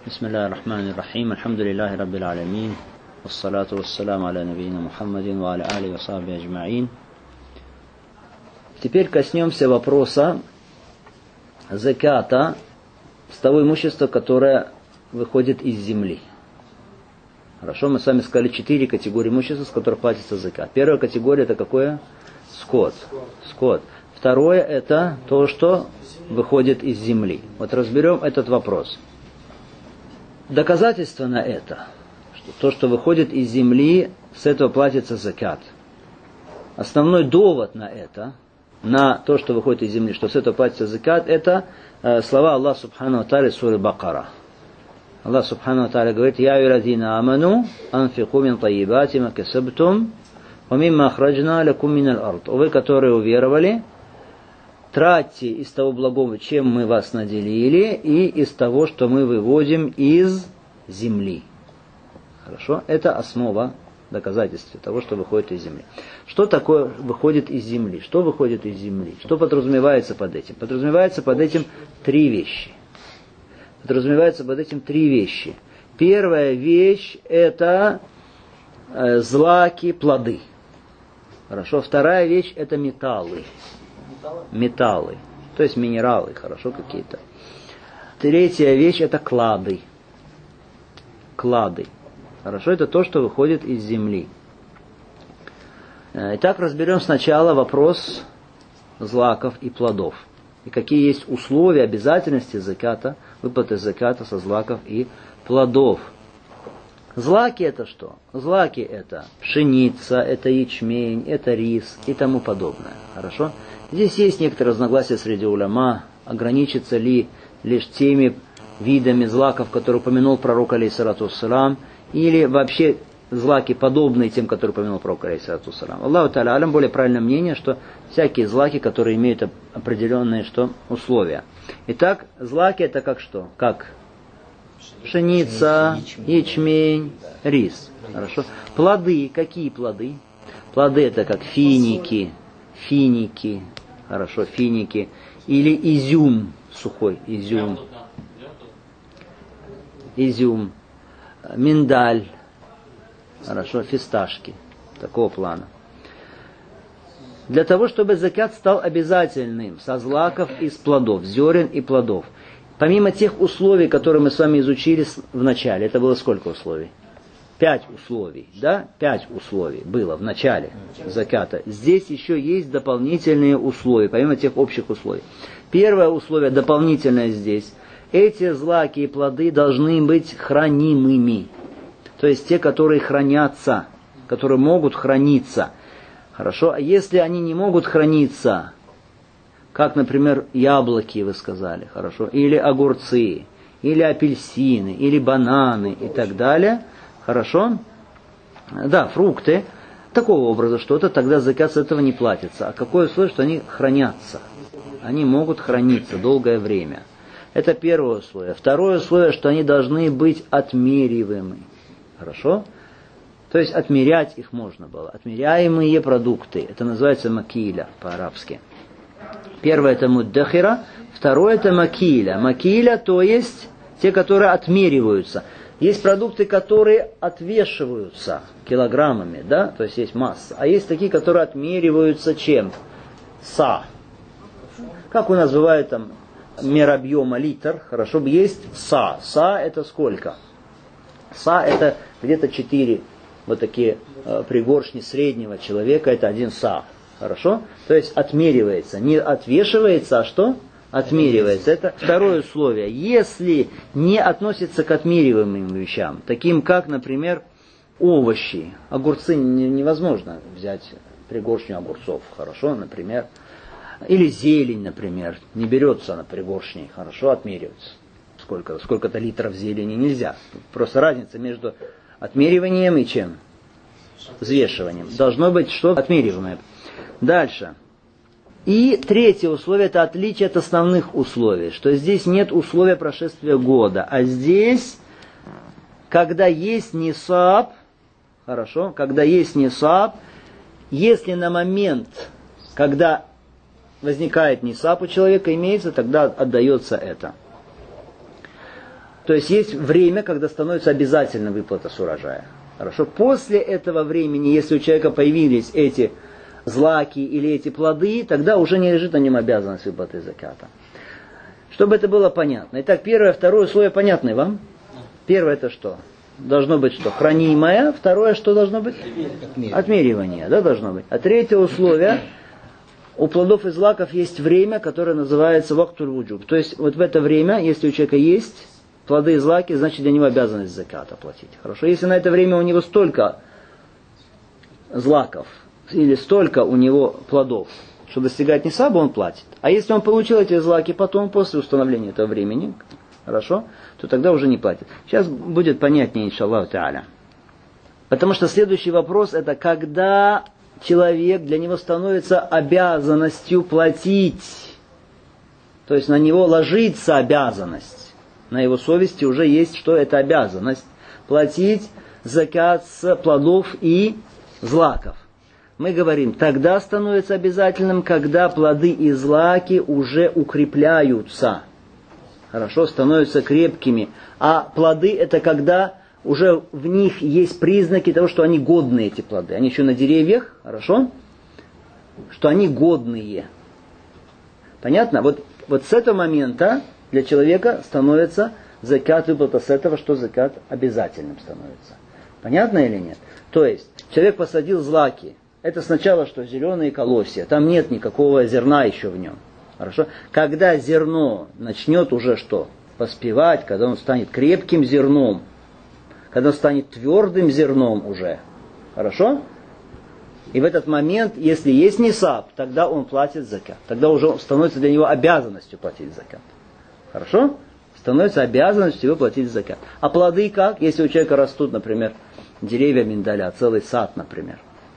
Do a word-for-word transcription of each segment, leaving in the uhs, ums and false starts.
Бисмиллахи рахмани рахим. Альхамдулиллахи раббил алямин. Вассалату вассаляму аля набийна Мухаммадин ва аля али ва сахби аджмаин. Теперь коснемся вопроса заката с того имущества, которое выходит из земли. Хорошо, мы с вами сказали четыре категории имущества, с которых платится закат. Первая категория это какое? Скот. Скот. Второе это то, что выходит из земли. Вот разберем этот вопрос. Доказательство на это, что то, что выходит из земли, с этого платится закат. Основной довод на это, на то, что выходит из земли, что с этого платится закат, это э, слова Аллаха Субхану ва Тааля суры Бакара. Аллах Субхану ва Тааля говорит: «Я юрадина аману, анфику мин таyyibати ма касабтум, ва мимма ахраджна лакум минал ард». Вы, которые уверовали, тратьте из того благого, чем мы вас наделили, и из того, что мы выводим из земли. Хорошо? Это основа доказательства того, что выходит из земли. Что такое выходит из земли? Что выходит из земли? Что подразумевается под этим? Подразумевается под этим три вещи. Подразумевается под этим три вещи. Первая вещь это э, злаки, плоды. Хорошо? Вторая вещь это металлы. Металлы, то есть минералы, хорошо, какие-то. Третья вещь это клады. Клады. Хорошо, это то, что выходит из земли. Итак, разберем сначала вопрос злаков и плодов. И какие есть условия, обязательности заката, выплаты заката со злаков и плодов. Злаки это что? Злаки это пшеница, это ячмень, это рис и тому подобное. Хорошо? Здесь есть некоторые разногласия среди уляма, ограничится ли лишь теми видами злаков, которые упомянул пророк алейхиссалату вассалам, или вообще злаки, подобные тем, которые упомянул пророк алейхиссалату вассалам. Аллаху та'аля алям, более правильное мнение, что всякие злаки, которые имеют определенные что, условия. Итак, злаки это как что? Как пшеница, ячмень, рис. Хорошо. Плоды, какие плоды? Плоды это как финики, финики, хорошо, финики, или изюм, сухой изюм, изюм, миндаль, хорошо, фисташки, такого плана. Для того, чтобы закат стал обязательным со злаков и с плодов, зерен и плодов, помимо тех условий, которые мы с вами изучили в начале, это было сколько условий? Пять условий, да? Пять условий было в начале заката. Здесь еще есть дополнительные условия, помимо тех общих условий. Первое условие дополнительное здесь. Эти злаки и плоды должны быть хранимыми. То есть те, которые хранятся, которые могут храниться. Хорошо? А если они не могут храниться, как, например, яблоки, вы сказали, хорошо? Или огурцы, или апельсины, или бананы и так далее. Хорошо? Да, фрукты. Такого образа что-то, тогда закат с этого не платится. А какое условие, что они хранятся? Они могут храниться долгое время. Это первое условие. Второе условие, что они должны быть отмериваемы. Хорошо? То есть отмерять их можно было. Отмеряемые продукты. Это называется макиля по-арабски. Первое это муддахира. Второе это макиля. Макиля, то есть те, которые отмериваются. Есть продукты, которые отвешиваются килограммами, да, то есть есть масса. А есть такие, которые отмериваются чем? Са. Как у нас бывает там мер объема литр, хорошо бы есть са. Са это сколько? Са это где-то четыре вот такие э, пригоршни среднего человека, это один са. Хорошо? То есть отмеривается. Не отвешивается, а что? Отмеривается. Это второе условие. Если не относится к отмериваемым вещам, таким как, например, овощи. Огурцы невозможно взять пригоршню огурцов, хорошо, например. Или зелень, например. Не берется на пригоршни, хорошо, отмеривается. Сколько, сколько-то литров зелени нельзя. Просто разница между отмериванием и чем? Взвешиванием. Должно быть что? Отмериваемое. Дальше. И третье условие, это отличие от основных условий, что здесь нет условия прошествия года, а здесь, когда есть нисаб, хорошо, когда есть нисаб, если на момент, когда возникает нисаб у человека, имеется, тогда отдается это. То есть есть время, когда становится обязательно выплата с урожая. Хорошо. После этого времени, если у человека появились эти злаки или эти плоды, тогда уже не лежит на нем обязанность выплаты заката. Чтобы это было понятно. Итак, первое, второе условие понятны вам? Первое это что? Должно быть что? Хранимое. Второе, что должно быть? Отмеривание. Отмеривание, да, должно быть. А третье условие, у плодов и злаков есть время, которое называется вактуль вуджуб. То есть вот в это время, если у человека есть плоды и злаки, значит для него обязанность заката платить. Хорошо. Если на это время у него столько злаков, или столько у него плодов, что достигать нисаба, он платит. А если он получил эти злаки потом, после установления этого времени, хорошо, то тогда уже не платит. Сейчас будет понятнее, иншаллаху та'аля. Потому что следующий вопрос, это когда человек, для него становится обязанностью платить. То есть на него ложится обязанность. На его совести уже есть, что это обязанность. Платить закат с плодов и злаков. Мы говорим, тогда становится обязательным, когда плоды и злаки уже укрепляются. Хорошо, становятся крепкими. А плоды это когда уже в них есть признаки того, что они годные, эти плоды. Они еще на деревьях, хорошо? Что они годные. Понятно? Вот, вот с этого момента для человека становится закат выплата с этого, что закат обязательным становится. Понятно или нет? То есть, человек посадил злаки. Это сначала что? Зеленые колосья. Там нет никакого зерна еще в нем. Хорошо? Когда зерно начнет уже что? Поспевать, когда он станет крепким зерном, когда он станет твердым зерном уже. Хорошо? И в этот момент, если есть нисаб, тогда он платит закат. Тогда уже становится для него обязанностью платить закат. Хорошо? Становится обязанностью его платить закат. А плоды как? Если у человека растут, например, деревья миндаля, целый сад, например.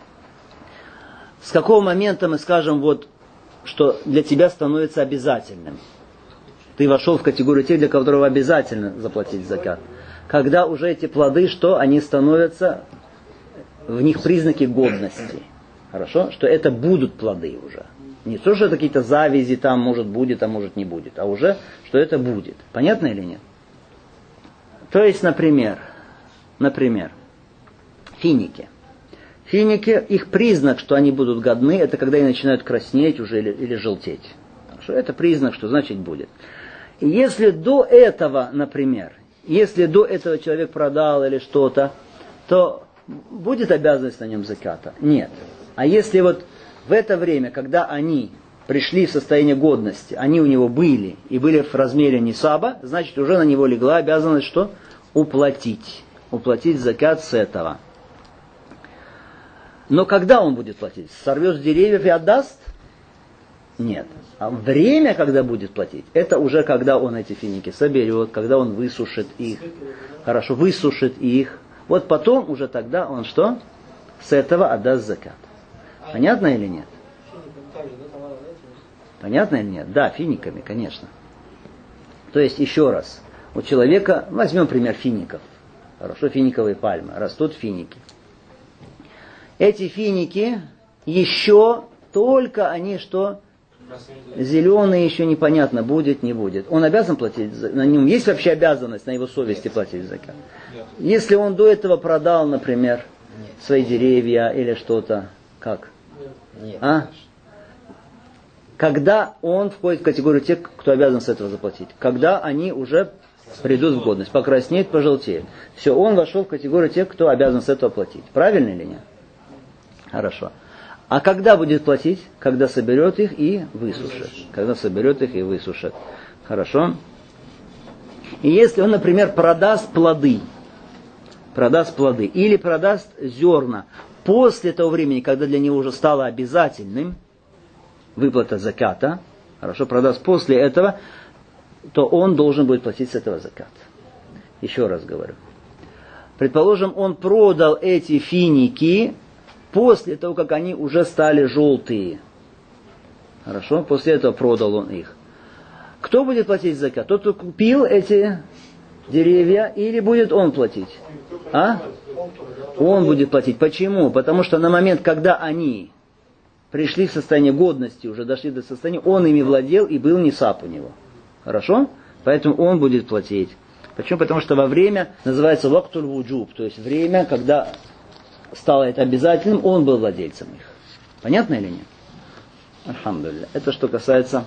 С какого момента мы скажем, вот, что для тебя становится обязательным? Ты вошел в категорию тех, для которого обязательно заплатить закат. Когда уже эти плоды, что они становятся, в них признаки годности. Хорошо? Что это будут плоды уже. Не то, что это какие-то завязи там, может будет, а может не будет. А уже, что это будет. Понятно или нет? То есть, например, например, финики. Финики, их признак, что они будут годны, это когда они начинают краснеть уже или, или желтеть. Хорошо? Это признак, что значит будет. И если до этого, например, если до этого человек продал или что-то, то будет обязанность на нем заката? Нет. А если вот в это время, когда они пришли в состояние годности, они у него были и были в размере нисаба, значит уже на него легла обязанность что? Уплатить. Уплатить закат с этого. Но когда он будет платить? Сорвет с деревьев и отдаст? Нет. А время, когда будет платить, это уже когда он эти финики соберет, когда он высушит их. Хорошо, высушит их. Вот потом уже тогда он что? С этого отдаст закат. Понятно или нет? Понятно или нет? Да, финиками, конечно. То есть, еще раз. У человека, возьмем пример фиников. Хорошо, финиковые пальмы. Растут финики. Эти финики еще только они что? Зеленые, еще непонятно, будет, не будет. Он обязан платить, на нем есть вообще обязанность на его совести платить закат? Если он до этого продал, например, свои деревья или что-то, как? Нет. А? Когда он входит в категорию тех, кто обязан с этого заплатить? Когда они уже придут в годность, покраснеет, пожелтеет. Все, он вошел в категорию тех, кто обязан с этого платить. Правильно или нет? Хорошо. А когда будет платить? Когда соберет их и высушит. Когда соберет их и высушит. Хорошо. И если он, например, продаст плоды, продаст плоды или продаст зерна после того времени, когда для него уже стало обязательным выплата заката, хорошо, продаст после этого, то он должен будет платить с этого закат. Еще раз говорю. Предположим, он продал эти финики после того, как они уже стали желтые. Хорошо? После этого продал он их. Кто будет платить закат? Тот, кто купил эти деревья, или будет он платить? А? Он будет платить. Почему? Потому что на момент, когда они пришли в состояние годности, уже дошли до состояния, он ими владел и был нисаб у него. Хорошо? Поэтому он будет платить. Почему? Потому что во время, называется вактуль вуджуб, то есть время, когда стало это обязательным, он был владельцем их. Понятно или нет? Альхамдулилля. Это что касается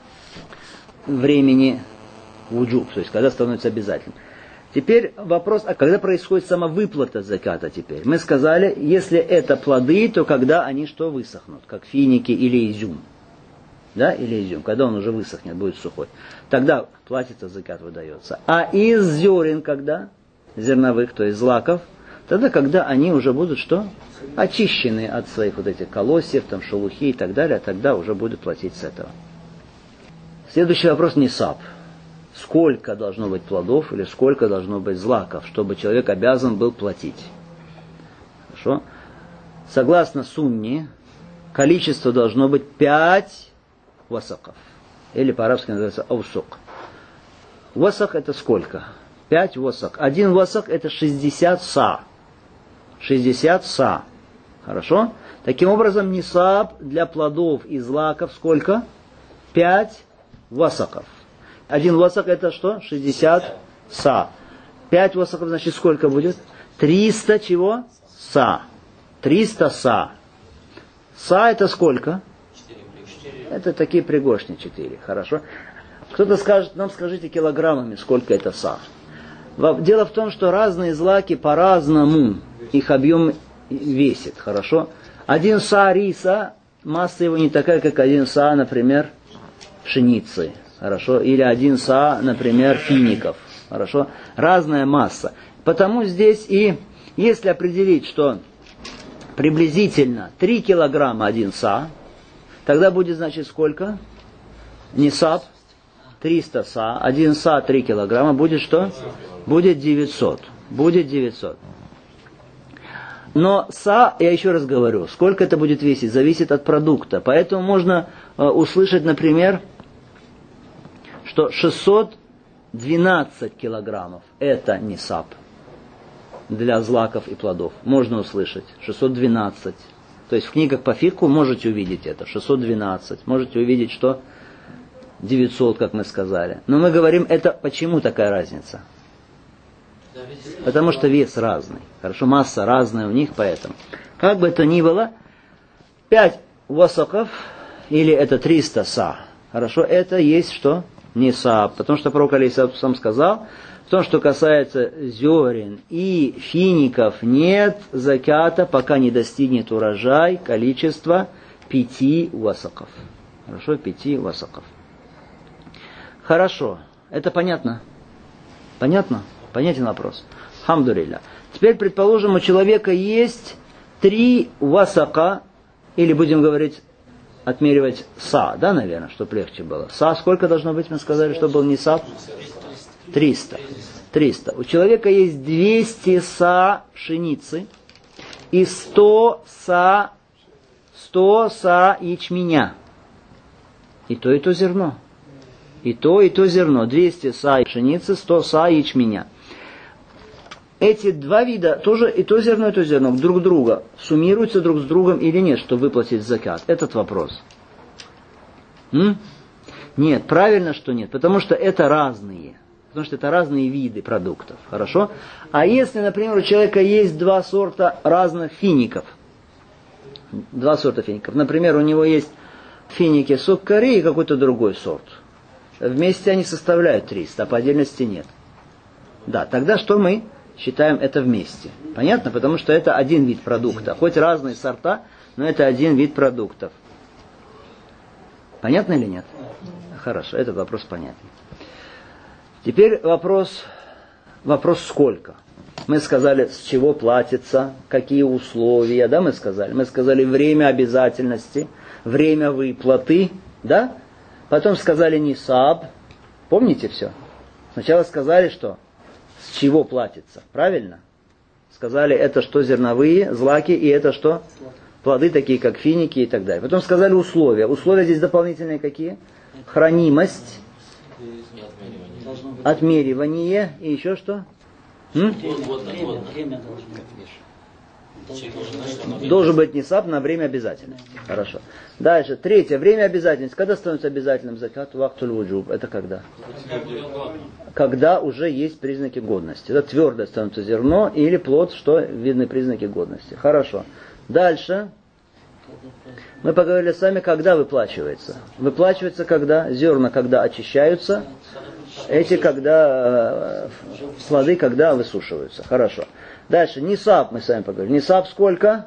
времени вуджуб, то есть когда становится обязательным. Теперь вопрос, а когда происходит самовыплата заката теперь? Мы сказали, если это плоды, то когда они что высохнут, как финики или изюм. Да, или изюм, когда он уже высохнет, будет сухой. Тогда платится закат, выдается. А из зерен, когда? Зерновых, то есть злаков, тогда, когда они уже будут что? Очищены от своих вот этих колосьев, там, шелухи и так далее, тогда уже будут платить с этого. Следующий вопрос нисаб. Сколько должно быть плодов или сколько должно быть злаков, чтобы человек обязан был платить? Хорошо? Согласно сунне, количество должно быть пять васаков. Или по-арабски называется аусук. Васак это сколько? Пять васак. Один васак это шестьдесят са. шестьдесят са. Хорошо? Таким образом, нисаб для плодов и злаков сколько? Пять васаков. Один васак это что? шестьдесят са. Пять васаков значит сколько будет? триста чего? Са. триста са. Са это сколько? Это такие пригоршни четыре. Хорошо. Кто-то скажет, нам скажите килограммами, сколько это са. Дело в том, что разные злаки по-разному их объем весит. Хорошо. Один са риса, масса его не такая, как один са, например, пшеницы. Хорошо. Или один са, например, фиников. Хорошо. Разная масса. Потому здесь и, если определить, что приблизительно три килограмма один са, тогда будет, значит, сколько? Нисаб, триста са. Один са, три килограмма. Будет что? Будет девятьсот. Будет девятьсот. Но са, я еще раз говорю, сколько это будет весить, зависит от продукта. Поэтому можно э, услышать, например, что шестьсот двенадцать килограммов это нисаб для злаков и плодов. Можно услышать. шестьсот двенадцать. То есть в книгах по фикху можете увидеть это. шестьсот двенадцать. Можете увидеть, что девятьсот, как мы сказали. Но мы говорим, это почему такая разница? Потому что вес разный. Хорошо, масса разная у них, поэтому. Как бы то ни было, пять васаков, или это триста са. Хорошо, это есть что? Нисаб. Потому что пророк алейхиссалату сам сказал, в том, что касается зерен и фиников, нет заката, пока не достигнет урожай количества пяти васаков. Хорошо, пяти васаков. Хорошо, это понятно? Понятно? Понятен вопрос? Хамдулилля. Теперь, предположим, у человека есть три васака, или будем говорить, отмеривать са, да, наверное, чтобы легче было. Са сколько должно быть, мы сказали, чтобы был нисаб? триста. триста. У человека есть двести са пшеницы и сто са, сто са ячменя. И то, и то зерно. И то, и то зерно. двести са пшеницы, сто са ячменя. Эти два вида, тоже и то зерно, и то зерно, друг друга суммируются друг с другом или нет, чтобы выплатить закат? Этот вопрос. М? Нет, правильно, что нет, потому что это разные. Потому что это разные виды продуктов. Хорошо? А если, например, у человека есть два сорта разных фиников. Два сорта фиников. Например, у него есть финики суккари и какой-то другой сорт. Вместе они составляют триста, а по отдельности нет. Да, тогда что мы считаем это вместе? Понятно? Потому что это один вид продукта. Хоть разные сорта, но это один вид продуктов. Понятно или нет? Хорошо, этот вопрос понятен. Теперь вопрос, вопрос сколько? Мы сказали, с чего платится, какие условия, да, мы сказали. Мы сказали время обязательности, время выплаты, да? Потом сказали нисаб. Помните все? Сначала сказали, что с чего платится, правильно? Сказали, это что зерновые, злаки, и это что? Плоды такие, как финики и так далее. Потом сказали условия. Условия здесь дополнительные какие? Хранимость, отмеривание и еще что? М? Должен быть нисаб на время обязательности. Хорошо. Дальше. Третье. Время обязательности. Когда становится обязательным закат? Вахтуль вуджуб. Это когда? Когда уже есть признаки годности. Это твердое становится зерно или плод, что видны признаки годности. Хорошо. Дальше. Мы поговорили с вами, когда выплачивается. Выплачивается когда? Зерна, когда очищаются. Эти, когда э, плоды, когда высушиваются. Хорошо. Дальше. Нисаб мы с вами поговорили. Нисаб сколько?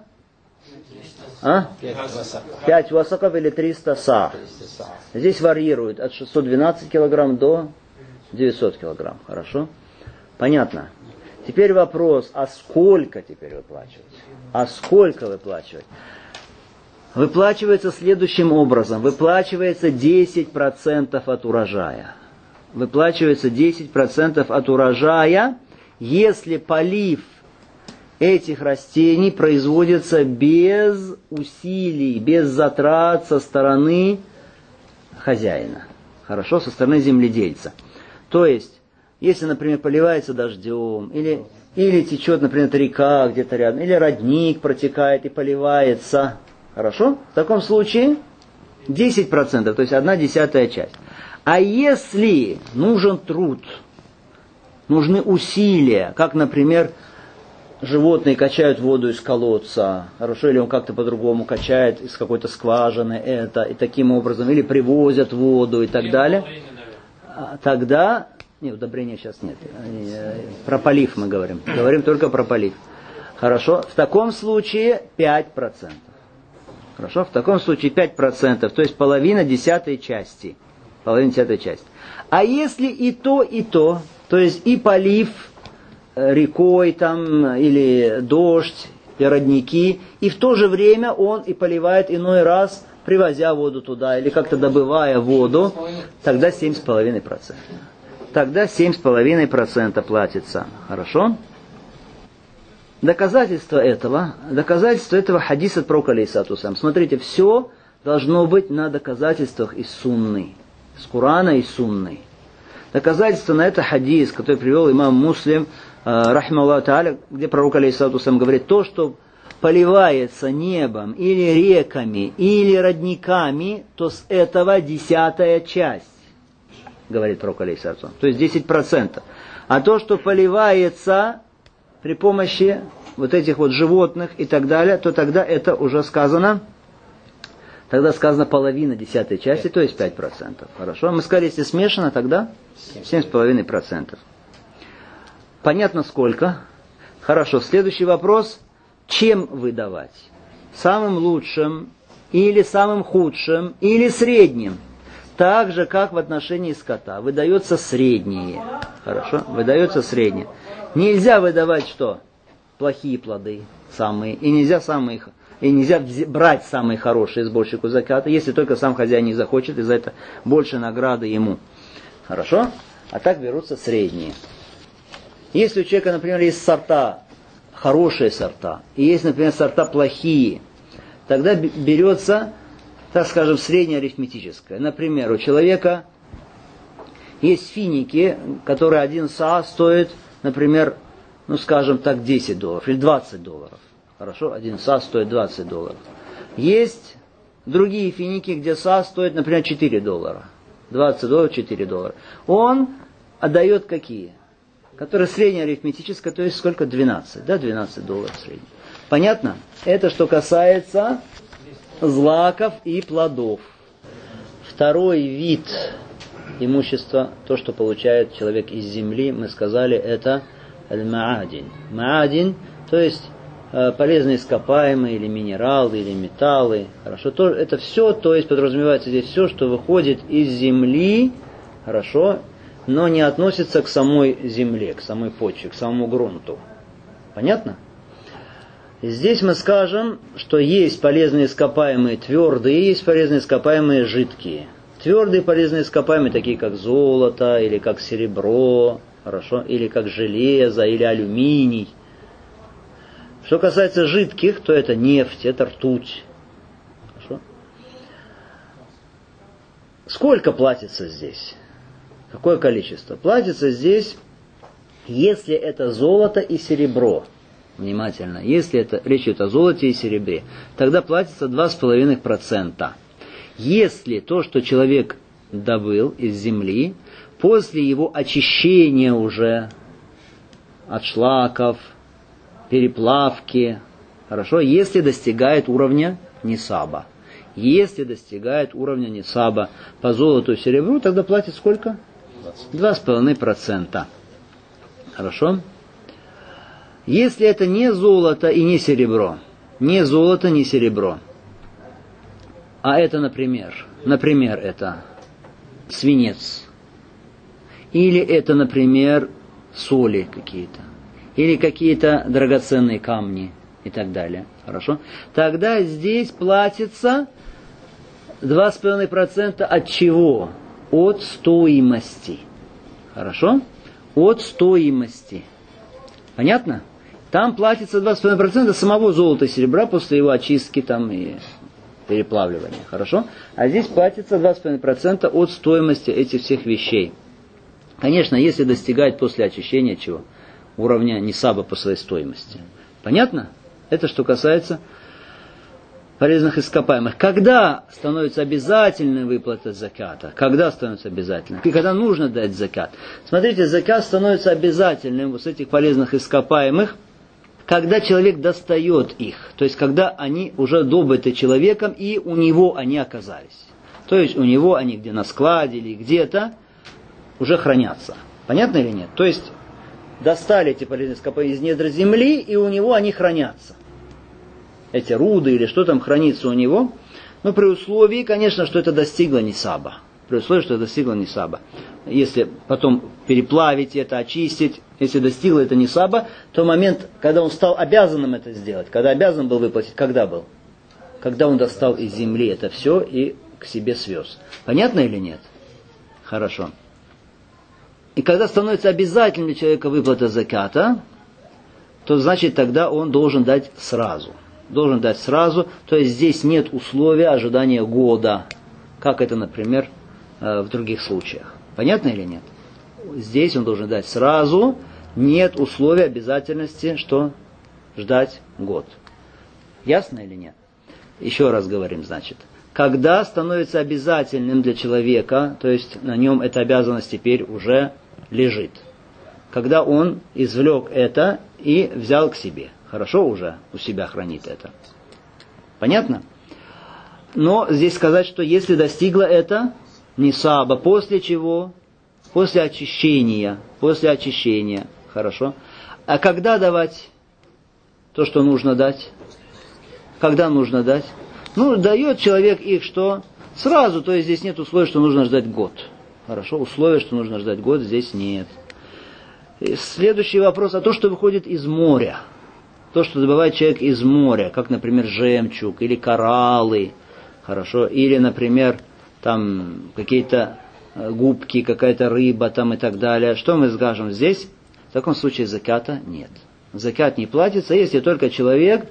А? пять васаков или триста са. Здесь варьирует от шестисот двенадцати килограмм до девятисот килограмм. Хорошо? Понятно. Теперь вопрос, а сколько теперь выплачивать? А сколько выплачивать? Выплачивается следующим образом. Выплачивается десять процентов от урожая. Выплачивается десять процентов от урожая, если полив этих растений производится без усилий, без затрат со стороны хозяина. Хорошо, со стороны земледельца. То есть, если, например, поливается дождем, или, или течет, например, река где-то рядом, или родник протекает и поливается. Хорошо? В таком случае десять процентов, то есть одна десятая часть. А если нужен труд, нужны усилия, как, например, животные качают воду из колодца, хорошо, или он как-то по-другому качает из какой-то скважины это, и таким образом, или привозят воду и так далее, тогда, нет, удобрения сейчас нет, про полив мы говорим, говорим только про полив. Хорошо, в таком случае пять процентов. Хорошо, в таком случае пять процентов, то есть половина десятой части. Половина десятой части. А если и то, и то, то есть и полив рекой там, или дождь, и родники, и в то же время он и поливает иной раз, привозя воду туда, или как-то добывая воду, тогда семь с половиной процентов. Тогда семь с половиной процентов платится. Хорошо? Доказательство этого, доказательство этого хадис от пророка алейхиссалату вассалям. Смотрите, все должно быть на доказательствах из сунны. С Курана и сунны. Доказательство на это хадис, который привел имам Муслим, рахимахуллаху тааля, где пророк алейхиссалату вассалям говорит, то, что поливается небом, или реками, или родниками, то с этого десятая часть, говорит пророк алейхиссалату вассалям. То есть десять процентов. А то, что поливается при помощи вот этих вот животных и так далее, то тогда это уже сказано, тогда сказано половина десятой части, то есть пять процентов. Хорошо? Мы сказали, если смешано, тогда семь с половиной процентов. Понятно сколько? Хорошо. Следующий вопрос. Чем выдавать? Самым лучшим, или самым худшим, или средним? Так же, как в отношении скота. Выдается среднее. Хорошо? Выдается среднее. Нельзя выдавать что? Плохие плоды, самые, и нельзя самые, и нельзя брать самые хорошие сборщику заката, если только сам хозяин не захочет, и за это больше награды ему. Хорошо? А так берутся средние. Если у человека, например, есть сорта, хорошие сорта, и есть, например, сорта плохие, тогда берется, так скажем, среднее арифметическое. Например, у человека есть финики, которые один саа стоит, например, ну скажем так, десять долларов или двадцать долларов. Хорошо? Один са стоит двадцать долларов. Есть другие финики, где са стоит, например, четыре доллара. двадцать долларов, четыре доллара. Он отдает какие? Которые среднее арифметическое, то есть сколько? двенадцать. Да, двенадцать долларов средний. Понятно? Это что касается злаков и плодов. Второй вид имущества, то, что получает человек из земли, мы сказали, это аль-маадин. Маадин, то есть э, полезные ископаемые, или минералы, или металлы. Хорошо, то, это все, то есть подразумевается здесь все, что выходит из земли, хорошо, но не относится к самой земле, к самой почве, к самому грунту. Понятно? Здесь мы скажем, что есть полезные ископаемые твердые, есть полезные ископаемые жидкие. Твердые полезные ископаемые, такие как золото, или как серебро, хорошо, или как железо, или алюминий. Что касается жидких, то это нефть, это ртуть. Хорошо. Сколько платится здесь? Какое количество? Платится здесь, если это золото и серебро. внимательно, если это речь идет о золоте и серебре, тогда платится два с половиной процента. Если то, что человек добыл из земли, после его очищения уже от шлаков, переплавки, хорошо, если достигает уровня нисаба. Если достигает уровня нисаба по золоту и серебру, тогда платит сколько? два с половиной процента. Хорошо? Если это не золото и не серебро, не золото, не серебро, а это, например, например, это свинец, или это, например, соли какие-то, или какие-то драгоценные камни и так далее, хорошо? Тогда здесь платится два с половиной процента от чего? От стоимости. Хорошо? От стоимости. Понятно? Там платится два с половиной процента самого золота и серебра после его очистки там и переплавливания. Хорошо? А здесь платится два с половиной процента от стоимости этих всех вещей. Конечно, если достигает после очищения чего? Уровня нисаба по своей стоимости. Понятно? Это что касается полезных ископаемых. Когда становится обязательной выплата заката? Когда становится обязательной? И когда нужно дать закат? Смотрите, закат становится обязательным вот с этих полезных ископаемых, когда человек достает их. То есть, когда они уже добыты человеком, и у него они оказались. То есть, у него они где на складе или где-то уже хранятся. Понятно или нет? То есть, достали эти полезные ископаемые из недр земли, и у него они хранятся. Эти руды или что там хранится у него, но при условии, конечно, что это достигло нисаба. При условии, что это достигло нисаба. Если потом переплавить это, очистить, если достигло это нисаба, то момент, когда он стал обязанным это сделать, когда обязан был выплатить, когда был? Когда он достал из земли это все и к себе свез. Понятно или нет? Хорошо. И когда становится обязательным для человека выплата заката, то значит тогда он должен дать сразу. Должен дать сразу, то есть здесь нет условия ожидания года, как это, например, в других случаях. Понятно или нет? Здесь он должен дать сразу, нет условия обязательности, что ждать год. Ясно или нет? Еще раз говорим, значит. Когда становится обязательным для человека, то есть на нем эта обязанность теперь уже лежит. Когда он извлек это и взял к себе. Хорошо уже у себя хранит это. Понятно? Но здесь сказать, что если достигло это нисаба, после чего? После очищения. После очищения. Хорошо. А когда давать то, что нужно дать? Когда нужно дать? Ну, дает человек их что? Сразу, то есть здесь нет условия, что нужно ждать год. Хорошо? Условия, что нужно ждать год, здесь нет. И следующий вопрос, а то, что выходит из моря. То, что добывает человек из моря, как, например, жемчуг или кораллы, хорошо, или, например, там какие-то губки, какая-то рыба там и так далее. Что мы скажем здесь? В таком случае заката нет. Закат не платится, если только человек,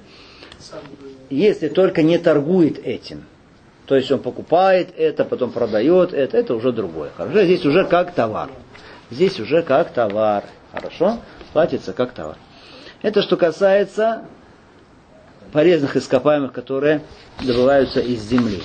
если только не торгует этим. То есть он покупает это, потом продает это, это уже другое. Хорошо, здесь уже как товар. Здесь уже как товар. Хорошо, платится как товар. Это что касается полезных ископаемых, которые добываются из земли.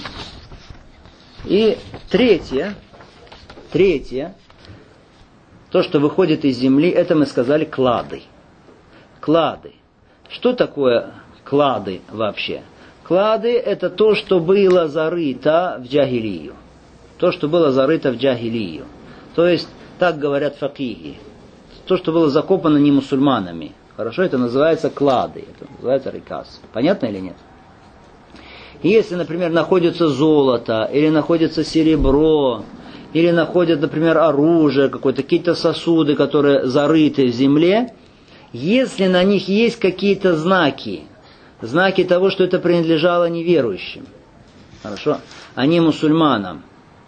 И третье, третье, то, что выходит из земли, это мы сказали клады. Клады. Что такое клады вообще? Клады это то, что было зарыто в джахилию. То, что было зарыто в джахилию. То есть, так говорят факихи. То, что было закопано не мусульманами. Хорошо, это называется клады, это называется рикас. Понятно или нет? Если, например, находится золото, или находится серебро, или находят, например, оружие какое-то, какие-то сосуды, которые зарыты в земле, если на них есть какие-то знаки, знаки того, что это принадлежало неверующим, хорошо, а не мусульманам,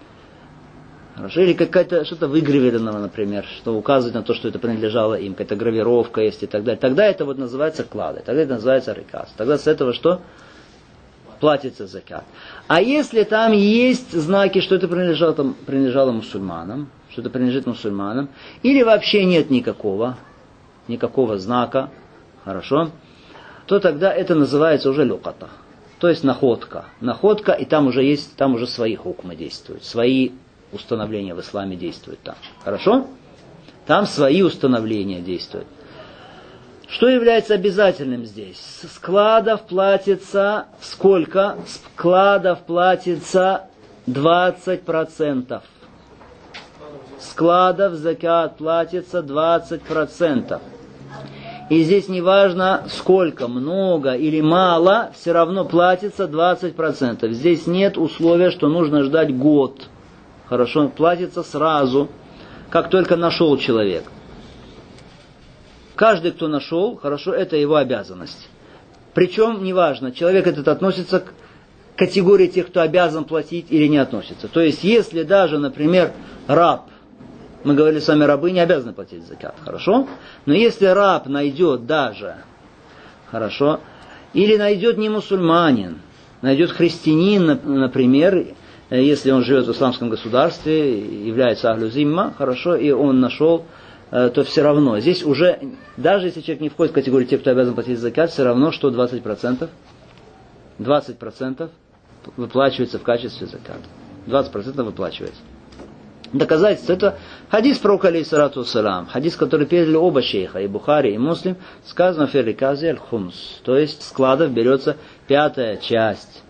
хорошо, или какая-то что-то выгравировано, например, что указывает на то, что это принадлежало им, какая-то гравировка есть и так далее. Тогда это вот называется клады, тогда это называется рикас. Тогда с этого что? Платится закат. А если там есть знаки, что это принадлежало, там, принадлежало мусульманам, что это принадлежит мусульманам, или вообще нет никакого, никакого знака, хорошо, то тогда это называется уже люката. То есть находка. Находка, и там уже есть, там уже свои хукмы действуют, свои установления в исламе действуют там. Хорошо? Там свои установления действуют. Что является обязательным здесь? С складов платится сколько? С складов платится двадцать процентов. Складов закат платится двадцать процентов. И здесь не важно сколько, много или мало, все равно платится двадцать процентов. Здесь нет условия, что нужно ждать год. Хорошо, платится сразу, как только нашел человек. Каждый, кто нашел, хорошо, это его обязанность. Причем, неважно, человек этот относится к категории тех, кто обязан платить или не относится. То есть, если даже, например, раб, мы говорили с вами, рабы не обязаны платить закат, хорошо? Но если раб найдет даже, хорошо, или найдет не мусульманин, найдет христианин, например, если он живет в исламском государстве, является ахлю зимма, хорошо, и он нашел, то все равно. Здесь уже, даже если человек не входит в категорию тех, кто обязан платить закат, все равно, что двадцать процентов, двадцать процентов выплачивается в качестве заката. двадцать процентов выплачивается. Доказательство это хадис пророка алейхиссалату вассалам, хадис, который передали оба шейха, и Бухари, и Муслим, сказано в фириказе аль-хумс, то есть складов берется пятая часть.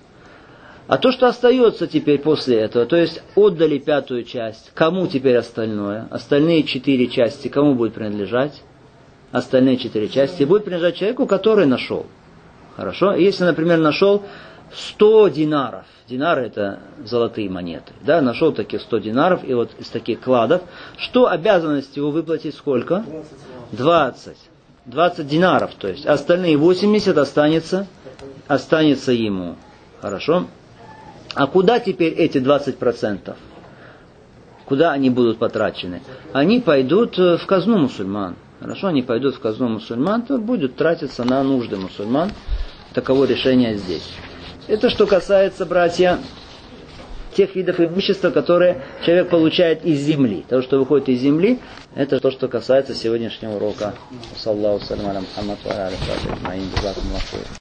А то, что остается теперь после этого, то есть отдали пятую часть, кому теперь остальное? Остальные четыре части кому будет принадлежать? Остальные четыре части будут принадлежать человеку, который нашел. Хорошо? Если, например, нашел сто динаров, динары это золотые монеты, да, нашел таких сто динаров, и вот из таких кладов, что обязанность его выплатить сколько? двадцать. двадцать динаров, то есть остальные восемьдесят останется, останется ему. Хорошо? А куда теперь эти двадцать процентов? Куда они будут потрачены? Они пойдут в казну мусульман. Хорошо, они пойдут в казну мусульман, то будет тратиться на нужды мусульман. Таково решение здесь. Это что касается, братья, тех видов имущества, которые человек получает из земли. То, что выходит из земли, это то, что касается сегодняшнего урока.